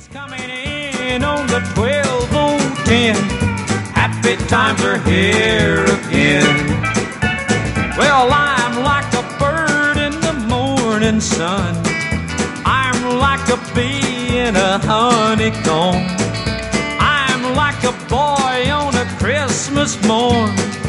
coming in on the 12:10. Happy times are here again. Well, I'm like a bird in the morning sun. I'm like a bee in a honeycomb. I'm like a boy on a Christmas morn.